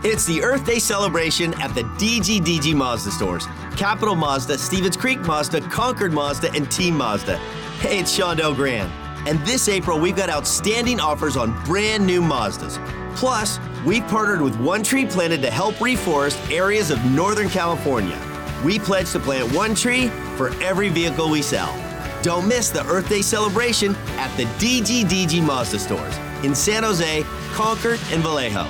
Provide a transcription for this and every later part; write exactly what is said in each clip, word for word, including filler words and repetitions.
It's the Earth Day celebration at the D G D G Mazda stores. Capital Mazda, Stevens Creek Mazda, Concord Mazda, and Team Mazda. Hey, it's Shondell Grand. And this April, we've got outstanding offers on brand new Mazdas. Plus, we've partnered with One Tree Planted to help reforest areas of Northern California. We pledge to plant one tree for every vehicle we sell. Don't miss the Earth Day celebration at the D G D G Mazda stores in San Jose, Concord, and Vallejo.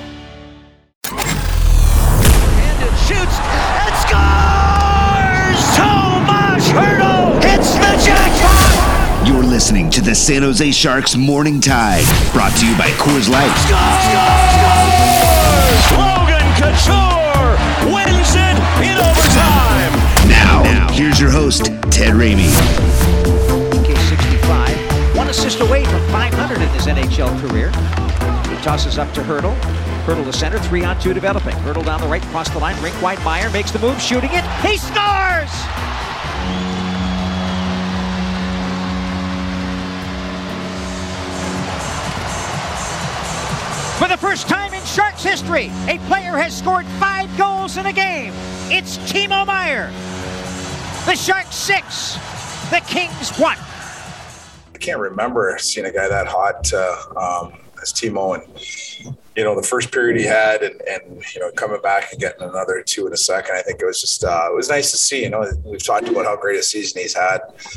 Shoots and scores! Tomas Hertl hits the jackpot! You're listening to the San Jose Sharks Morning Tide, brought to you by Coors Light. Scores! Logan Couture wins it in overtime! Now, now here's your host, Ted Ramey. K sixty-five, one assist away from five hundred in his N H L career. He tosses up to Hertl. Hertl to center, three on two developing. Hertl down the right, across the line, rink wide. Meyer makes the move, shooting it. He scores! For the first time in Sharks history, a player has scored five goals in a game. It's Timo Meier. The Sharks six, the Kings one. I can't remember seeing a guy that hot uh, um, as Timo, and you know the first period he had, and, and you know coming back and getting another two in a second. I think it was just uh, it was nice to see. You know, we've talked about how great a season he's had,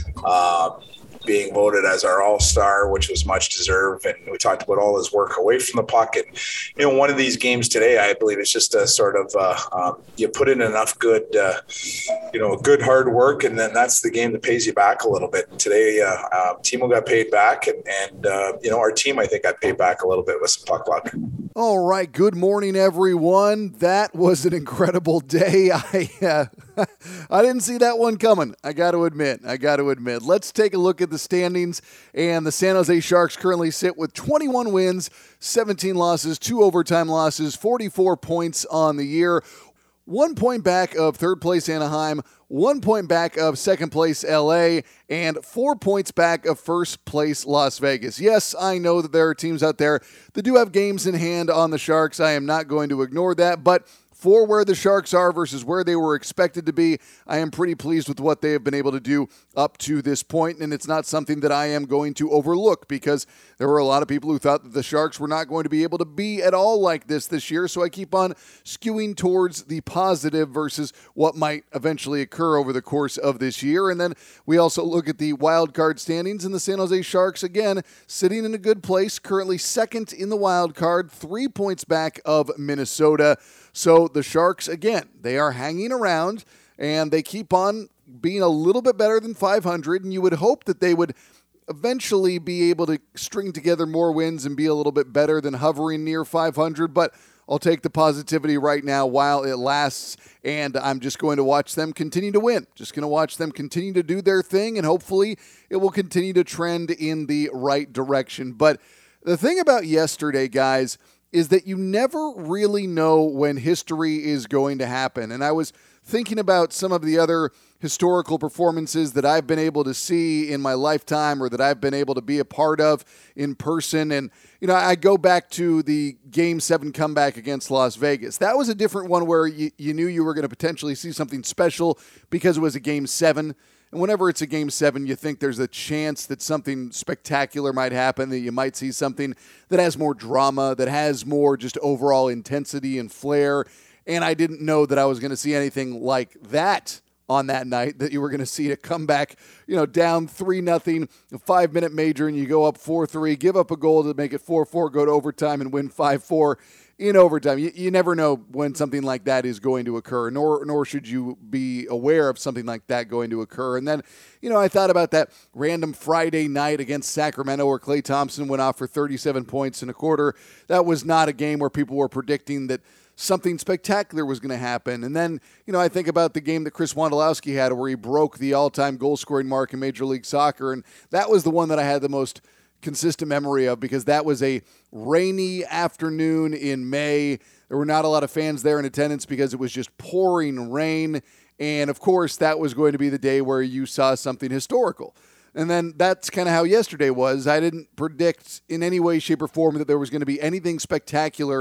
um, being voted as our all-star, which was much deserved, and we talked about all his work away from the puck. And you know, one of these games today, I believe it's just a sort of uh, um, you put in enough good, uh, you know, good hard work, and then that's the game that pays you back a little bit. And today, uh, uh, Timo got paid back, and, and uh, you know, our team I think got paid back a little bit with some puck luck. All right, good morning, everyone. That was an incredible day. I uh, I didn't see that one coming. I got to admit. I got to admit. Let's take a look at the standings. And the San Jose Sharks currently sit with twenty-one wins, seventeen losses, two overtime losses, forty-four points on the year. One point back of third place Anaheim, one point back of second place L A, and four points back of first place Las Vegas. Yes, I know that there are teams out there that do have games in hand on the Sharks. I am not going to ignore that, but for where the Sharks are versus where they were expected to be, I am pretty pleased with what they have been able to do up to this point, and it's not something that I am going to overlook because there were a lot of people who thought that the Sharks were not going to be able to be at all like this this year, so I keep on skewing towards the positive versus what might eventually occur over the course of this year. And then we also look at the wild card standings, and the San Jose Sharks, again, sitting in a good place, currently second in the wild card, three points back of Minnesota. So the Sharks, again, they are hanging around, and they keep on being a little bit better than five hundred, and you would hope that they would eventually be able to string together more wins and be a little bit better than hovering near five hundred, but I'll take the positivity right now while it lasts, and I'm just going to watch them continue to win. Just going to watch them continue to do their thing, and hopefully it will continue to trend in the right direction. But the thing about yesterday, guys, is that you never really know when history is going to happen. And I was thinking about some of the other historical performances that I've been able to see in my lifetime or that I've been able to be a part of in person. And, you know, I go back to the Game seven comeback against Las Vegas. That was a different one where you, you knew you were going to potentially see something special because it was a Game seven. And whenever it's a Game seven, you think there's a chance that something spectacular might happen, that you might see something that has more drama, that has more just overall intensity and flair. And I didn't know that I was going to see anything like that on that night, that you were going to see a comeback, you know, down three nothing, a five-minute major, and you go up four three, give up a goal to make it four four, go to overtime and win five four. In overtime. You, you never know when something like that is going to occur, nor nor should you be aware of something like that going to occur. And then, you know, I thought about that random Friday night against Sacramento where Klay Thompson went off for thirty-seven points in a quarter. That was not a game where people were predicting that something spectacular was going to happen. And then, you know, I think about the game that Chris Wondolowski had where he broke the all-time goal-scoring mark in Major League Soccer, and that was the one that I had the most consistent memory of because that was a rainy afternoon in May. There were not a lot of fans there in attendance because it was just pouring rain. And, of course, that was going to be the day where you saw something historical. And then that's kind of how yesterday was. I didn't predict in any way, shape, or form that there was going to be anything spectacular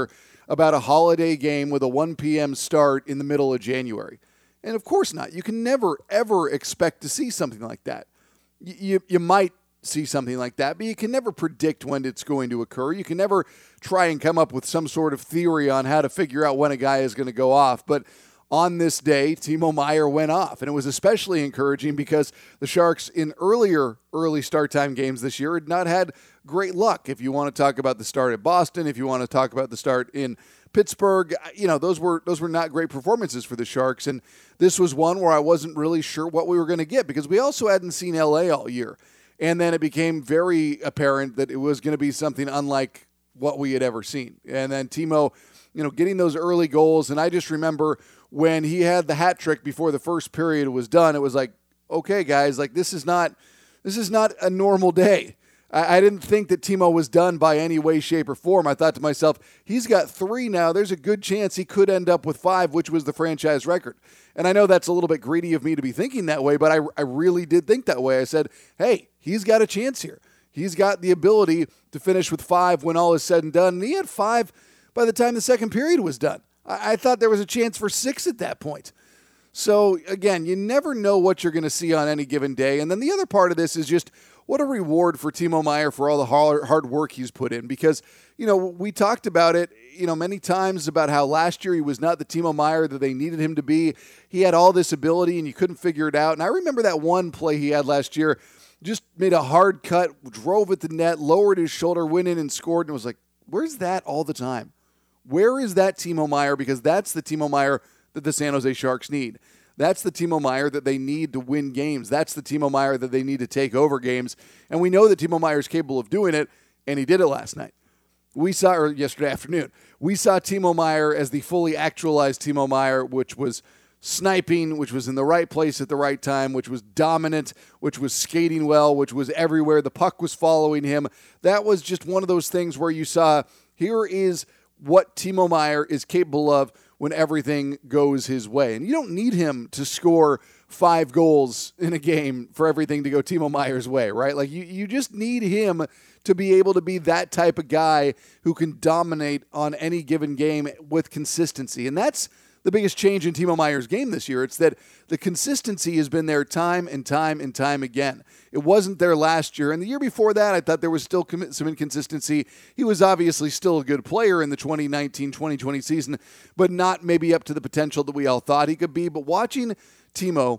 about a holiday game with a one p.m. start in the middle of January. And of course not. You can never, ever expect to see something like that. You, you, you might see something like that, but you can never predict when it's going to occur. You can never try and come up with some sort of theory on how to figure out when a guy is going to go off. But on this day, Timo Meier went off, and it was especially encouraging because the Sharks in earlier early start time games this year had not had great luck. If you want to talk about the start at Boston, if you want to talk about the start in Pittsburgh, you know, those were those were not great performances for the Sharks, and this was one where I wasn't really sure what we were going to get because we also hadn't seen L A all year. And then it became very apparent that it was going to be something unlike what we had ever seen. And then Timo, you know, getting those early goals. And I just remember when he had the hat trick before the first period was done, it was like, okay, guys, like this is not, this is not a normal day. I, I didn't think that Timo was done by any way, shape, or form. I thought to myself, he's got three now. There's a good chance he could end up with five, which was the franchise record. And I know that's a little bit greedy of me to be thinking that way, but I, I really did think that way. I said, hey, he's got a chance here. He's got the ability to finish with five when all is said and done. And he had five by the time the second period was done. I, I thought there was a chance for six at that point. So, again, you never know what you're going to see on any given day. And then the other part of this is just what a reward for Timo Meier for all the hard, hard work he's put in. Because, you know, we talked about it, you know, many times about how last year he was not the Timo Meier that they needed him to be. He had all this ability and you couldn't figure it out. And I remember that one play he had last year, just made a hard cut, drove at the net, lowered his shoulder, went in and scored, and was like, where's that all the time? Where is that Timo Meier? Because that's the Timo Meier that the San Jose Sharks need. That's the Timo Meier that they need to win games. That's the Timo Meier that they need to take over games. And we know that Timo Meier is capable of doing it, and he did it last night. We saw, or yesterday afternoon, we saw Timo Meier as the fully actualized Timo Meier, which was sniping, which was in the right place at the right time, which was dominant, which was skating well, which was everywhere. The puck was following him. That was just one of those things where you saw, here is what Timo Meier is capable of when everything goes his way. And you don't need him to score five goals in a game for everything to go Timo Meier's way, right? Like you, you just need him to be able to be that type of guy who can dominate on any given game with consistency. And that's the biggest change in Timo Meier's game this year. It's that the consistency has been there time and time and time again. It wasn't there last year. And the year before that, I thought there was still some inconsistency. He was obviously still a good player in the twenty nineteen twenty twenty season, but not maybe up to the potential that we all thought he could be. But watching Timo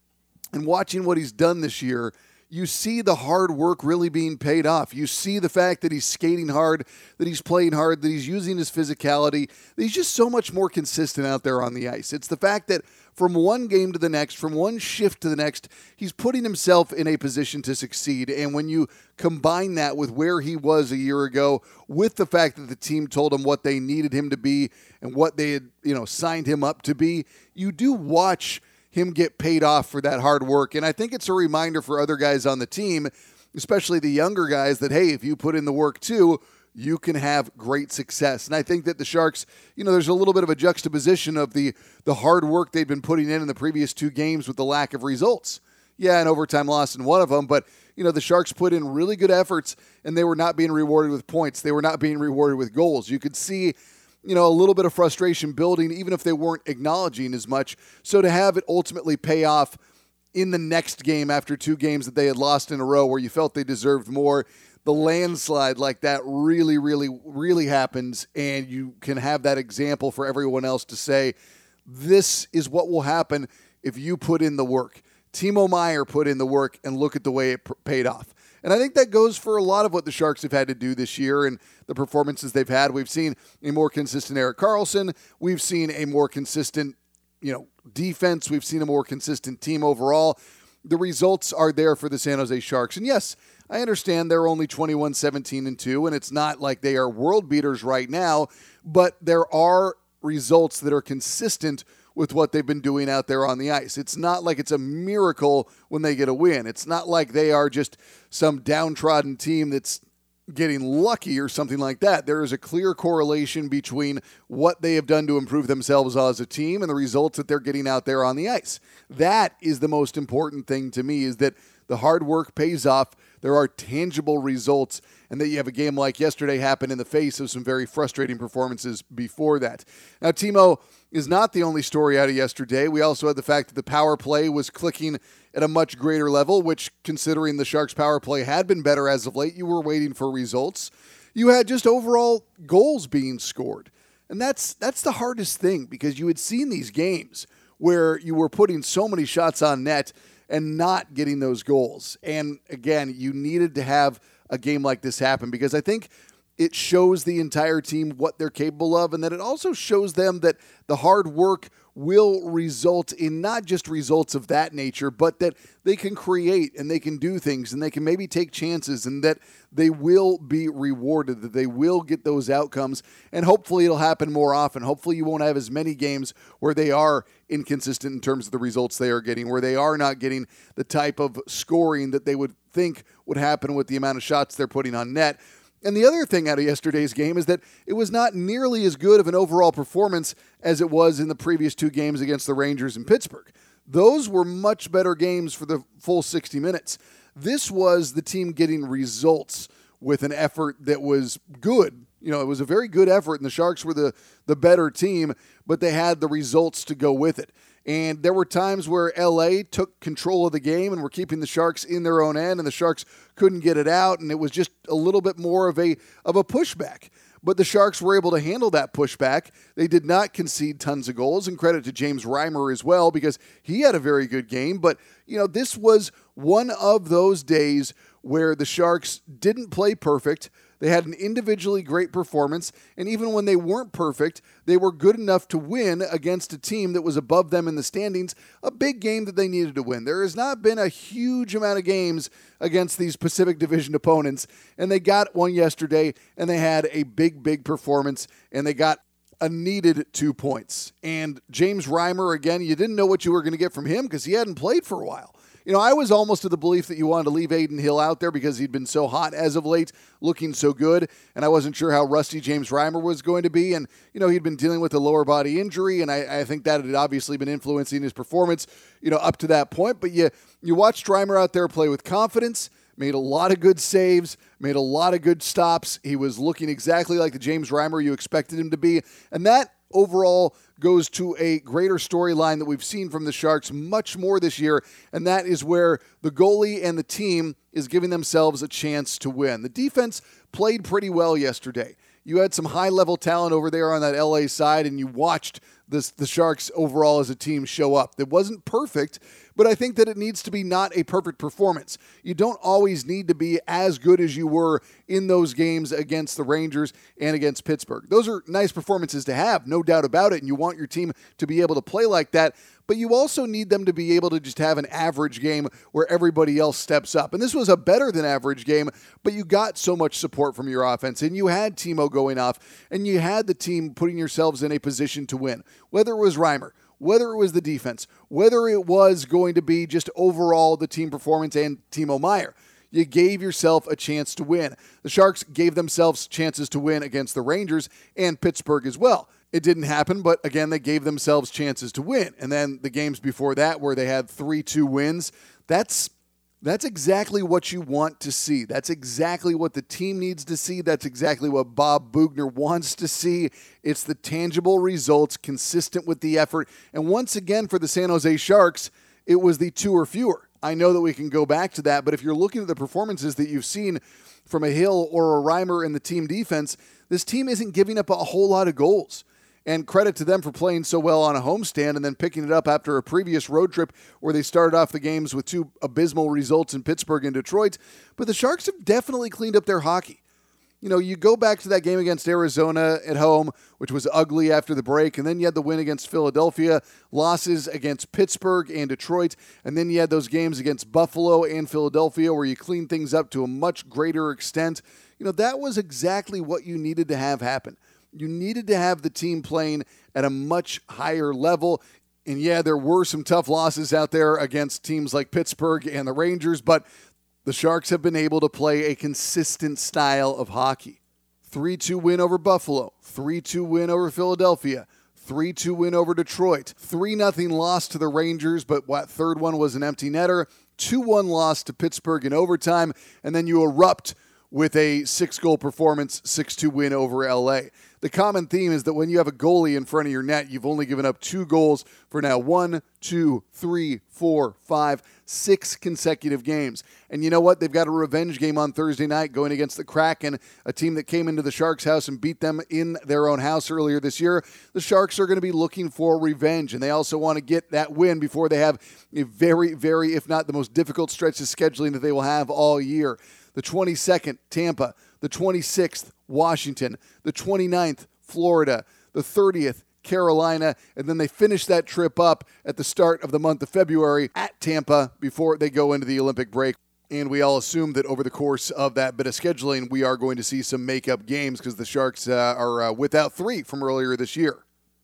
and watching what he's done this year, you see the hard work really being paid off. You see the fact that he's skating hard, that he's playing hard, that he's using his physicality, that he's just so much more consistent out there on the ice. It's the fact that from one game to the next, from one shift to the next, he's putting himself in a position to succeed. And when you combine that with where he was a year ago, with the fact that the team told him what they needed him to be and what they had, you know, signed him up to be, you do watch him get paid off for that hard work. And I think it's a reminder for other guys on the team, especially the younger guys, that, hey, if you put in the work too, you can have great success. And I think that the Sharks, you know, there's a little bit of a juxtaposition of the, the hard work they've been putting in in the previous two games with the lack of results. Yeah, an overtime loss in one of them, but, you know, the Sharks put in really good efforts and they were not being rewarded with points. They were not being rewarded with goals. You could see, you know, a little bit of frustration building, even if they weren't acknowledging as much. So to have it ultimately pay off in the next game after two games that they had lost in a row where you felt they deserved more, the landslide like that really, really, really happens, and you can have that example for everyone else to say, this is what will happen if you put in the work. Timo Meier put in the work, and look at the way it pr- paid off. And I think that goes for a lot of what the Sharks have had to do this year and the performances they've had. We've seen a more consistent Erik Karlsson. We've seen a more consistent, you know, defense. We've seen a more consistent team overall. The results are there for the San Jose Sharks. And yes, I understand they're only twenty-one, seventeen, and two, and it's not like they are world beaters right now, but there are results that are consistent with what they've been doing out there on the ice. It's not like it's a miracle when they get a win. It's not like they are just some downtrodden team that's getting lucky or something like that. There is a clear correlation between what they have done to improve themselves as a team and the results that they're getting out there on the ice. That is the most important thing to me, is that the hard work pays off. There are tangible results, and that you have a game like yesterday happen in the face of some very frustrating performances before that. Now, Timo is not the only story out of yesterday. We also had the fact that the power play was clicking at a much greater level, which, considering the Sharks' power play had been better as of late, you were waiting for results. You had just overall goals being scored. And that's that's the hardest thing, because you had seen these games where you were putting so many shots on net and not getting those goals. And again, you needed to have a game like this happen, because I think it shows the entire team what they're capable of, and that it also shows them that the hard work will result in not just results of that nature, but that they can create and they can do things and they can maybe take chances, and that they will be rewarded, that they will get those outcomes, and hopefully it'll happen more often. Hopefully you won't have as many games where they are inconsistent in terms of the results they are getting, where they are not getting the type of scoring that they would think would happen with the amount of shots they're putting on net. And the other thing out of yesterday's game is that it was not nearly as good of an overall performance as it was in the previous two games against the Rangers and Pittsburgh. Those were much better games for the full sixty minutes. This was the team getting results with an effort that was good. You know, it was a very good effort, and the Sharks were the, the better team, but they had the results to go with it. And there were times where L A took control of the game and were keeping the Sharks in their own end, and the Sharks couldn't get it out, and it was just a little bit more of a of a pushback. But the Sharks were able to handle that pushback. They did not concede tons of goals, and credit to James Reimer as well, because he had a very good game. But, you know, this was one of those days where the Sharks didn't play perfect. They had an individually great performance, and even when they weren't perfect, they were good enough to win against a team that was above them in the standings, a big game that they needed to win. There has not been a huge amount of games against these Pacific Division opponents, and they got one yesterday, and they had a big, big performance, and they got a needed two points. And James Reimer, again, you didn't know what you were going to get from him because he hadn't played for a while. You know, I was almost of the belief that you wanted to leave Adin Hill out there because he'd been so hot as of late, looking so good, and I wasn't sure how rusty James Reimer was going to be. And, you know, he'd been dealing with a lower body injury, and I, I think that had obviously been influencing his performance, you know, up to that point. But you, you watched Reimer out there play with confidence, made a lot of good saves, made a lot of good stops. He was looking exactly like the James Reimer you expected him to be, and that overall goes to a greater storyline that we've seen from the Sharks much more this year, and that is where the goalie and the team is giving themselves a chance to win. The defense played pretty well yesterday. You had some high-level talent over there on that L A side, and you watched this, the Sharks overall as a team show up. It wasn't perfect, but I think that it needs to be not a perfect performance. You don't always need to be as good as you were in those games against the Rangers and against Pittsburgh. Those are nice performances to have, no doubt about it, and you want your team to be able to play like that, but you also need them to be able to just have an average game where everybody else steps up. And this was a better than average game, but you got so much support from your offense, and you had Timo going off, and you had the team putting yourselves in a position to win. Whether it was Reimer, whether it was the defense, whether it was going to be just overall the team performance and Timo Meier, you gave yourself a chance to win. The Sharks gave themselves chances to win against the Rangers and Pittsburgh as well. It didn't happen, but again, they gave themselves chances to win. And then the games before that where they had three two wins, that's that's exactly what you want to see. That's exactly what the team needs to see. That's exactly what Bob Boughner wants to see. It's the tangible results consistent with the effort. And once again, for the San Jose Sharks, it was the two or fewer. I know that we can go back to that, but if you're looking at the performances that you've seen from a Hill or a Reimer in the team defense, this team isn't giving up a whole lot of goals. And credit to them for playing so well on a homestand and then picking it up after a previous road trip where they started off the games with two abysmal results in Pittsburgh and Detroit. But the Sharks have definitely cleaned up their hockey. You know, you go back to that game against Arizona at home, which was ugly after the break, and then you had the win against Philadelphia, losses against Pittsburgh and Detroit, and then you had those games against Buffalo and Philadelphia where you cleaned things up to a much greater extent. You know, that was exactly what you needed to have happen. You needed to have the team playing at a much higher level. And yeah, there were some tough losses out there against teams like Pittsburgh and the Rangers, but the Sharks have been able to play a consistent style of hockey. three two win over Buffalo, three two win over Philadelphia, three two win over Detroit, three nothing loss to the Rangers, but what third one was an empty netter. two one loss to Pittsburgh in overtime, and then you erupt with a six-goal performance, six two win over L A. The common theme is that when you have a goalie in front of your net, you've only given up two goals for now one, two, three, four, five, six consecutive games. And you know what? They've got a revenge game on Thursday night going against the Kraken, a team that came into the Sharks' house and beat them in their own house earlier this year. The Sharks are going to be looking for revenge, and they also want to get that win before they have a very, very, if not the most difficult stretch of scheduling that they will have all year. The twenty-second, Tampa. The twenty-sixth, Washington. The twenty-ninth, Florida. The thirtieth, Carolina. And then they finish that trip up at the start of the month of February at Tampa before they go into the Olympic break. And we all assume that over the course of that bit of scheduling, we are going to see some makeup games because the Sharks uh, are uh, without three from earlier this year.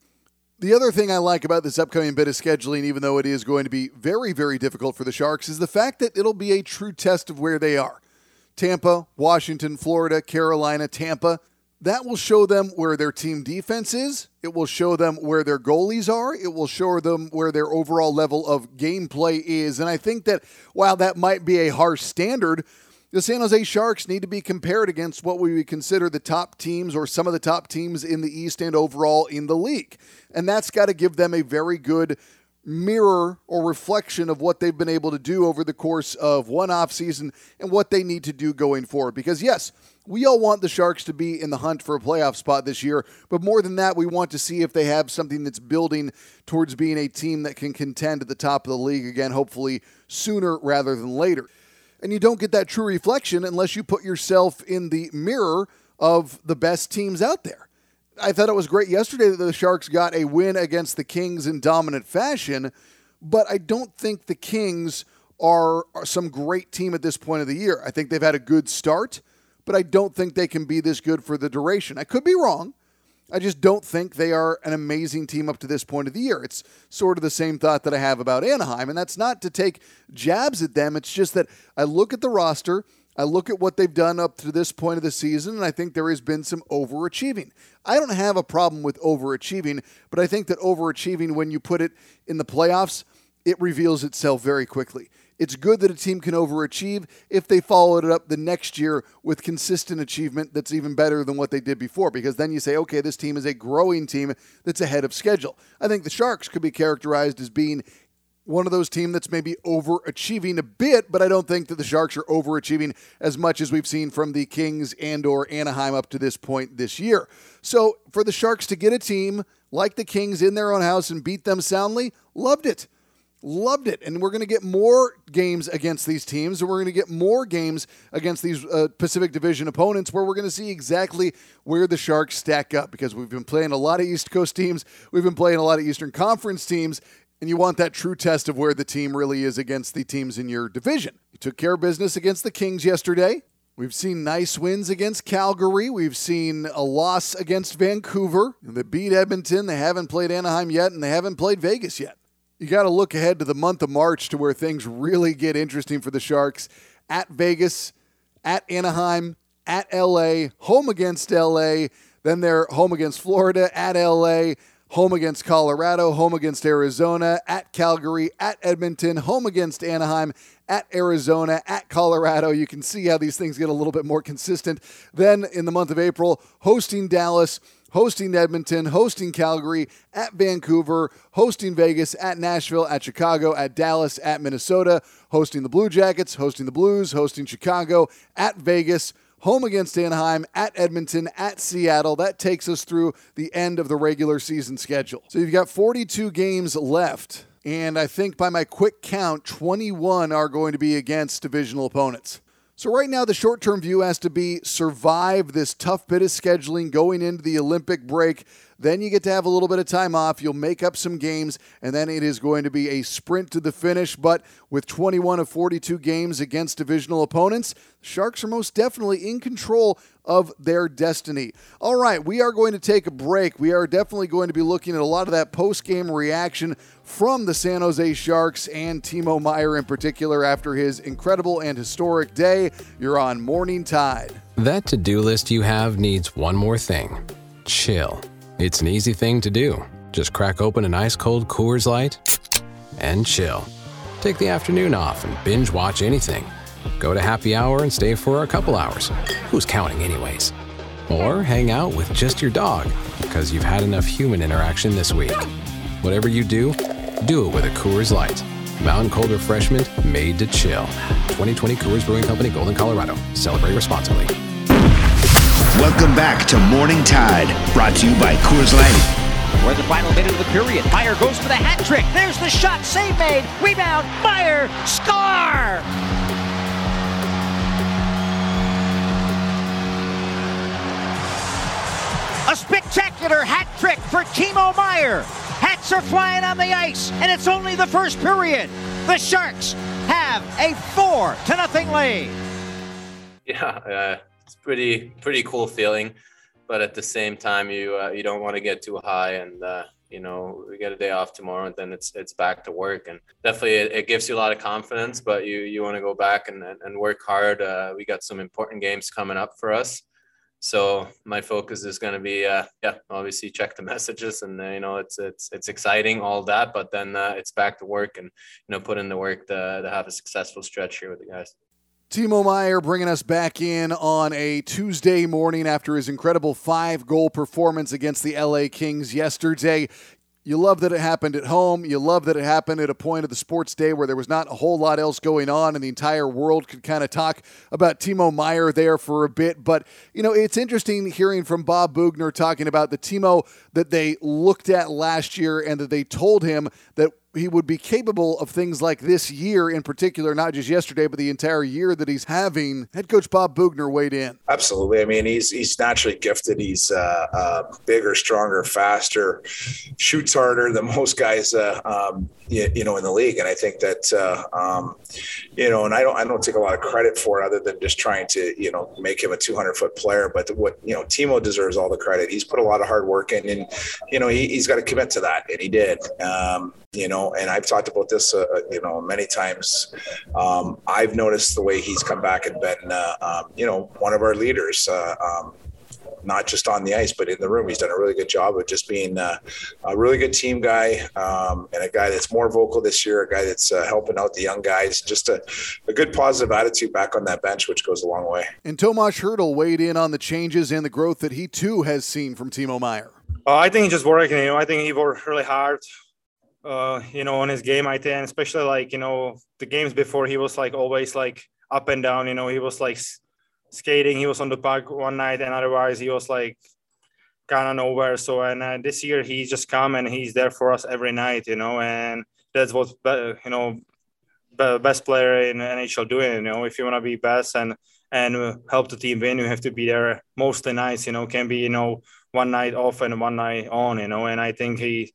The other thing I like about this upcoming bit of scheduling, even though it is going to be very, very difficult for the Sharks, is the fact that it'll be a true test of where they are. Tampa, Washington, Florida, Carolina, Tampa. That will show them where their team defense is. It will show them where their goalies are. It will show them where their overall level of gameplay is. And I think that while that might be a harsh standard, the San Jose Sharks need to be compared against what we would consider the top teams or some of the top teams in the East and overall in the league. And that's got to give them a very good mirror or reflection of what they've been able to do over the course of one offseason and what they need to do going forward. Because yes, we all want the Sharks to be in the hunt for a playoff spot this year, but more than that, we want to see if they have something that's building towards being a team that can contend at the top of the league again, hopefully sooner rather than later. And you don't get that true reflection unless you put yourself in the mirror of the best teams out there. I thought it was great yesterday that the Sharks got a win against the Kings in dominant fashion, but I don't think the Kings are, are some great team at this point of the year. I think they've had a good start, but I don't think they can be this good for the duration. I could be wrong. I just don't think they are an amazing team up to this point of the year. It's sort of the same thought that I have about Anaheim, and that's not to take jabs at them. It's just that I look at the roster, I look at what they've done up to this point of the season, and I think there has been some overachieving. I don't have a problem with overachieving, but I think that overachieving, when you put it in the playoffs, it reveals itself very quickly. It's good that a team can overachieve if they followed it up the next year with consistent achievement that's even better than what they did before, because then you say, okay, this team is a growing team that's ahead of schedule. I think the Sharks could be characterized as being one of those teams that's maybe overachieving a bit, but I don't think that the Sharks are overachieving as much as we've seen from the Kings and or Anaheim up to this point this year. So for the Sharks to get a team like the Kings in their own house and beat them soundly, loved it. Loved it. And we're going to get more games against these teams, and we're going to get more games against these uh, Pacific Division opponents where we're going to see exactly where the Sharks stack up, because we've been playing a lot of East Coast teams. We've been playing a lot of Eastern Conference teams. And you want that true test of where the team really is against the teams in your division. You took care of business against the Kings yesterday. We've seen nice wins against Calgary. We've seen a loss against Vancouver. They beat Edmonton. They haven't played Anaheim yet, and they haven't played Vegas yet. You got to look ahead to the month of March to where things really get interesting for the Sharks. At Vegas, at Anaheim, at L A, home against L A, then they're home against Florida, at L A, home against Colorado, home against Arizona, at Calgary, at Edmonton, home against Anaheim, at Arizona, at Colorado. You can see how these things get a little bit more consistent. Then in the month of April, hosting Dallas, hosting Edmonton, hosting Calgary, at Vancouver, hosting Vegas, at Nashville, at Chicago, at Dallas, at Minnesota, hosting the Blue Jackets, hosting the Blues, hosting Chicago, at Vegas, home against Anaheim, at Edmonton, at Seattle. That takes us through the end of the regular season schedule. So you've got forty-two games left, and I think by my quick count, twenty-one are going to be against divisional opponents. So right now, the short-term view has to be survive this tough bit of scheduling going into the Olympic break. Then you get to have a little bit of time off. You'll make up some games, and then it is going to be a sprint to the finish. But with twenty-one of forty-two games against divisional opponents, the Sharks are most definitely in control of their destiny. All right, we are going to take a break. We are definitely going to be looking at a lot of that post-game reaction from the San Jose Sharks and Timo Meier in particular after his incredible and historic day. You're on Morning Tide. That to-do list you have needs one more thing. Chill. It's an easy thing to do. Just crack open an ice-cold Coors Light and chill. Take the afternoon off and binge watch anything. Go to happy hour and stay for a couple hours. Who's counting anyways? Or hang out with just your dog because you've had enough human interaction this week. Whatever you do, do it with a Coors Light. Mountain Cold Refreshment made to chill. twenty twenty Coors Brewing Company, Golden, Colorado. Celebrate responsibly. Welcome back to Morning Tide, brought to you by Coors Light. We're in the final minute of the period. Meyer goes for the hat trick. There's the shot. Save made. Rebound. Meyer. Score! A spectacular hat trick for Timo Meyer. Hats are flying on the ice, and it's only the first period. The Sharks have a four to nothing lead. Yeah, uh, it's pretty pretty cool feeling, but at the same time, you uh, you don't want to get too high. And uh, you know, we get a day off tomorrow, and then it's it's back to work. And definitely, it, it gives you a lot of confidence. But you you want to go back and and work hard. Uh, we got some important games coming up for us. So my focus is going to be, uh, yeah, obviously check the messages, and uh, you know, it's it's it's exciting, all that, but then uh, it's back to work and you know, put in the work to, to have a successful stretch here with the guys. Timo Meyer bringing us back in on a Tuesday morning after his incredible five-goal performance against the L A Kings yesterday. You love that it happened at home. You love that it happened at a point of the sports day where there was not a whole lot else going on and the entire world could kind of talk about Timo Meyer there for a bit. But, you know, it's interesting hearing from Bob Boughner talking about the Timo that they looked at last year and that they told him that he would be capable of things like this year in particular, not just yesterday, but the entire year that he's having. Head coach Bob Boughner weighed in. Absolutely. I mean, he's he's naturally gifted. He's uh, uh, bigger, stronger, faster, shoots harder than most guys, uh, um, you, you know, in the league. And I think that, uh, um, you know, and I don't I don't take a lot of credit for it other than just trying to, you know, make him a two hundred foot player. But what, you know, Timo deserves all the credit. He's put a lot of hard work in, and, you know, he, he's got to commit to that. And he did. Um, You know, and I've talked about this, uh, you know, many times. Um, I've noticed the way he's come back and been, uh, um, you know, one of our leaders, uh, um, not just on the ice, but in the room. He's done a really good job of just being uh, a really good team guy, um, and a guy that's more vocal this year, a guy that's uh, helping out the young guys. Just a, a good positive attitude back on that bench, which goes a long way. And Tomas Hertl weighed in on the changes and the growth that he too has seen from Timo Meyer. Uh, I think he just working. You know, I think he worked really hard. Uh, you know, on his game, I think, especially like, you know, the games before, he was like always like up and down, you know, he was like skating, he was on the puck one night, and otherwise he was like kind of nowhere. So, and uh, this year he's just come and he's there for us every night, you know, and that's what, you know, best player in the N H L doing, you know, if you want to be best and, and help the team win, you have to be there mostly nights, you know, can be, you know, one night off and one night on, you know, and I think he,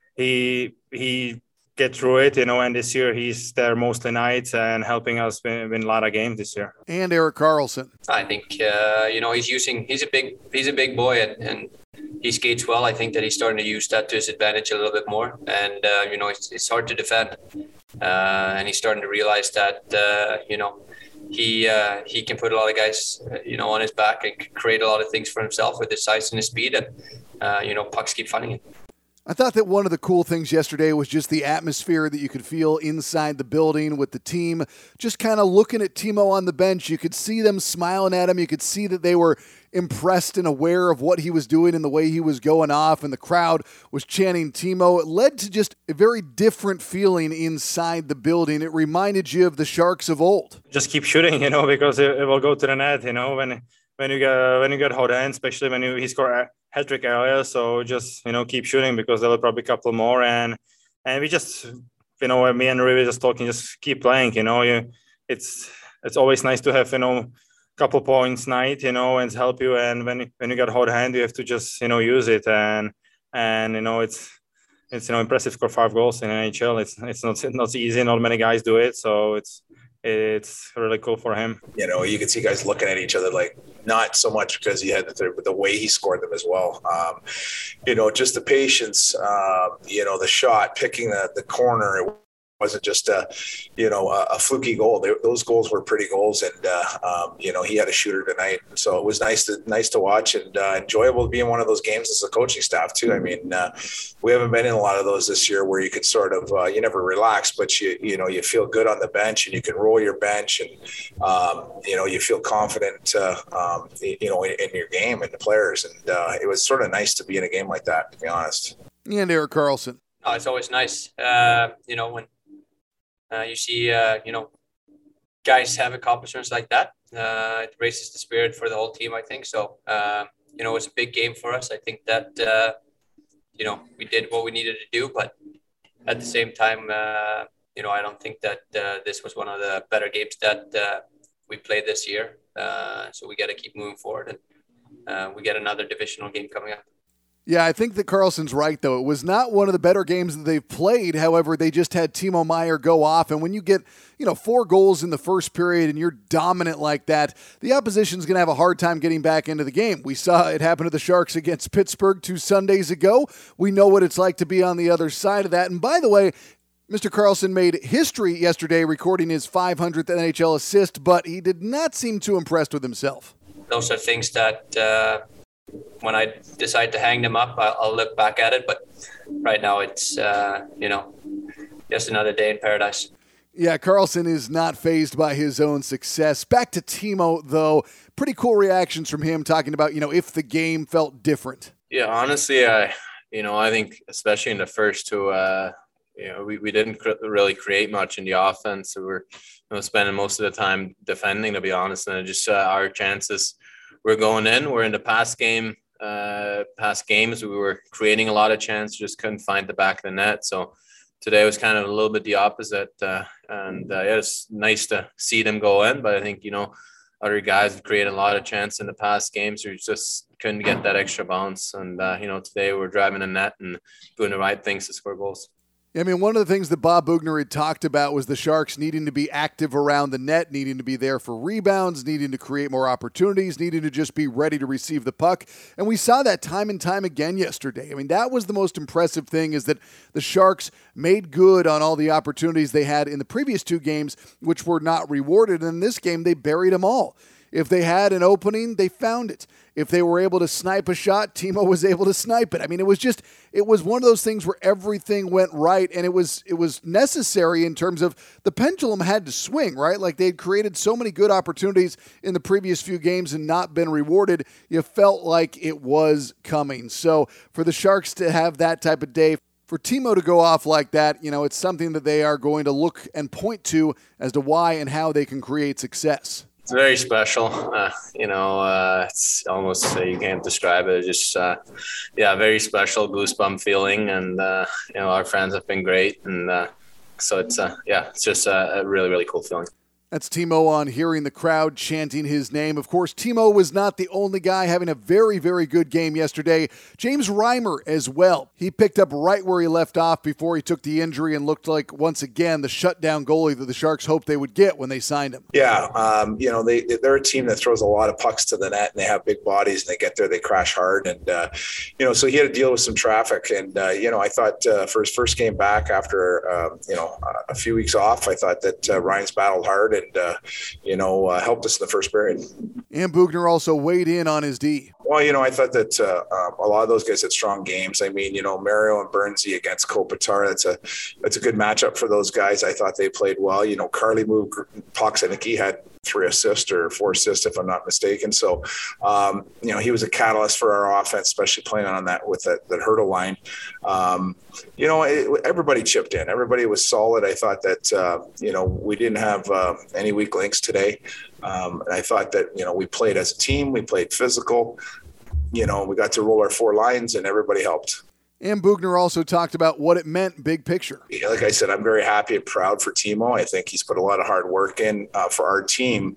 he, he get through it, you know, and this year he's there mostly nights and helping us win, win a lot of games this year. And Erik Karlsson. I think, uh, you know, he's using, he's a big, he's a big boy and, and he skates well. I think that he's starting to use that to his advantage a little bit more. And, uh, you know, it's, it's hard to defend. Uh, and he's starting to realize that, uh, you know, he uh, he can put a lot of guys, uh, you know, on his back and create a lot of things for himself with his size and his speed. And, uh, you know, pucks keep finding him. I thought that one of the cool things yesterday was just the atmosphere that you could feel inside the building with the team. Just kind of looking at Timo on the bench, you could see them smiling at him. You could see that they were impressed and aware of what he was doing and the way he was going off, and the crowd was chanting Timo. It led to just a very different feeling inside the building. It reminded you of the Sharks of old. Just keep shooting, you know, because it, it will go to the net, you know, when when you get when you get hot hands, especially when you, he scored hat trick earlier. So just, you know, keep shooting because there will probably a couple more. And and we just, you know, me and Rivi just talking, just keep playing, you know. You, it's it's always nice to have, you know, a couple points night, you know, and help you. And when when you get hot hand, you have to just, you know, use it. And and you know, it's it's you know impressive, score five goals in N H L. It's it's not not easy. Not many guys do it. So it's it's really cool for him. You know, you can see guys looking at each other like, not so much because he had the third, but the way he scored them as well. Um, you know, just the patience, uh, you know, the shot, picking the, the corner. It wasn't just a, you know, a, a fluky goal. They, those goals were pretty goals, and uh, um, you know, he had a shooter tonight, so it was nice to nice to watch and uh, enjoyable to be in one of those games as a coaching staff too. I mean, uh, we haven't been in a lot of those this year where you could sort of uh, you never relax, but you you know you feel good on the bench and you can roll your bench and um, you know you feel confident uh, um, you know in, in your game and the players, and uh, it was sort of nice to be in a game like that, to be honest. And Erik Karlsson. Oh, it's always nice, uh, you know, when uh, you see, uh, you know, guys have accomplishments like that. Uh, it raises the spirit for the whole team, I think. So, uh, you know, it's a big game for us. I think that, uh, you know, we did what we needed to do. But at the same time, uh, you know, I don't think that uh, this was one of the better games that uh, we played this year. Uh, so we got to keep moving forward. And uh, we get another divisional game coming up. Yeah, I think that Karlsson's right, though. It was not one of the better games that they've played. However, they just had Timo Meier go off. And when you get, you know, four goals in the first period and you're dominant like that, the opposition's going to have a hard time getting back into the game. We saw it happen to the Sharks against Pittsburgh two Sundays ago. We know what it's like to be on the other side of that. And by the way, Mister Karlsson made history yesterday recording his five hundredth N H L assist, but he did not seem too impressed with himself. Those are things that... Uh... when I decide to hang them up, I'll look back at it. But right now it's, uh, you know, just another day in paradise. Yeah, Karlsson is not fazed by his own success. Back to Timo, though. Pretty cool reactions from him talking about, you know, if the game felt different. Yeah, honestly, I, you know, I think especially in the first two, uh, you know, we, we didn't cr- really create much in the offense. So we're, you know, spending most of the time defending, to be honest. And just uh, our chances we're going in. We're in the past game, uh, past games. We were creating a lot of chances, just couldn't find the back of the net. So today was kind of a little bit the opposite. Uh, and uh, yeah, it's nice to see them go in. But I think, you know, other guys have created a lot of chances in the past games who just couldn't get that extra bounce. And, uh, you know, today we're driving the net and doing the right things to score goals. I mean, one of the things that Bob Boughner had talked about was the Sharks needing to be active around the net, needing to be there for rebounds, needing to create more opportunities, needing to just be ready to receive the puck. And we saw that time and time again yesterday. I mean, that was the most impressive thing, is that the Sharks made good on all the opportunities they had in the previous two games, which were not rewarded. And in this game, they buried them all. If they had an opening, they found it. If they were able to snipe a shot, Timo was able to snipe it. I mean, it was just, it was one of those things where everything went right, and it was it was necessary in terms of the pendulum had to swing, right? Like, they had created so many good opportunities in the previous few games and not been rewarded. You felt like it was coming. So for the Sharks to have that type of day, for Timo to go off like that, you know, it's something that they are going to look and point to as to why and how they can create success. It's very special. Uh, you know, uh, it's almost, uh, you can't describe it. It's just, uh, yeah, very special goosebump feeling. And, uh, you know, our friends have been great. And uh, so it's, uh, yeah, it's just a, a really, really cool feeling. That's Timo on hearing the crowd chanting his name. Of course, Timo was not the only guy having a very, very good game yesterday. James Reimer as well. He picked up right where he left off before he took the injury and looked like, once again, the shutdown goalie that the Sharks hoped they would get when they signed him. Yeah, um, you know, they, they're a team that throws a lot of pucks to the net, and they have big bodies, and they get there, they crash hard. And, uh, you know, so he had to deal with some traffic. And, uh, you know, I thought uh, for his first game back after, uh, you know, a few weeks off, I thought that uh, Ryan's battled hard and, uh, you know, uh, helped us in the first period. And Boughner also weighed in on his D. Well, you know, I thought that uh, um, a lot of those guys had strong games. I mean, you know, Mario and Bernsey against Kopitar, that's a that's a good matchup for those guys. I thought they played well. You know, Carly moved pucks. I think he had three assists or four assists, if I'm not mistaken. So, um, you know, he was a catalyst for our offense, especially playing on that with that, that hurdle line. Um, you know, it, everybody chipped in. Everybody was solid. I thought that, uh, you know, we didn't have uh, any weak links today. Um, and I thought that, you know, we played as a team. We played physical. You know, we got to roll our four lines, and everybody helped. And Boughner also talked about what it meant big picture. Yeah, like I said, I'm very happy and proud for Timo. I think he's put a lot of hard work in uh, for our team.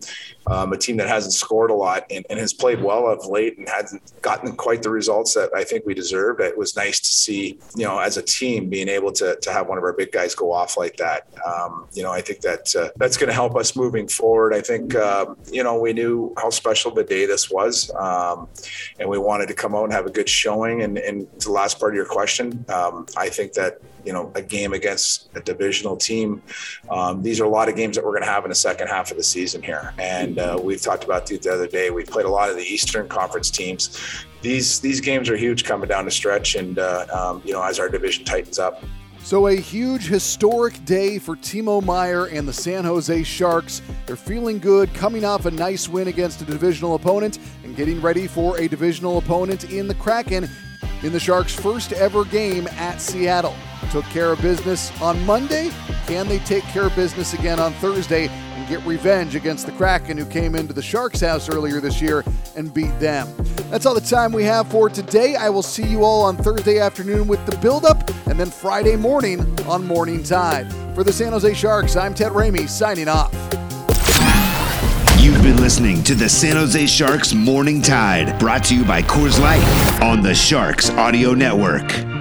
um, a team that hasn't scored a lot and, and has played well of late and hasn't gotten quite the results that I think we deserved. It was nice to see, you know, as a team being able to to have one of our big guys go off like that. Um, you know, I think that uh, that's going to help us moving forward. I think, um, you know, we knew how special the day this was, um, and we wanted to come out and have a good showing. And, and to the last part of your question, um, I think that, you know, a game against a divisional team, um, these are a lot of games that we're going to have in the second half of the season here. And uh, we've talked about it the other day. We played a lot of the Eastern Conference teams. These these games are huge coming down the stretch, and uh, um, you know, as our division tightens up. So a huge historic day for Timo Meier and the San Jose Sharks. They're feeling good, coming off a nice win against a divisional opponent and getting ready for a divisional opponent in the Kraken in the Sharks' first ever game at Seattle. Took care of business on Monday. Can they take care of business again on Thursday and get revenge against the Kraken, who came into the Sharks' house earlier this year and beat them? That's all the time we have for today. I will see you all on Thursday afternoon with the build-up, and then Friday morning on Morning Tide. For the San Jose Sharks, I'm Ted Ramey, signing off. You've been listening to the San Jose Sharks Morning Tide, brought to you by Coors Light on the Sharks Audio Network.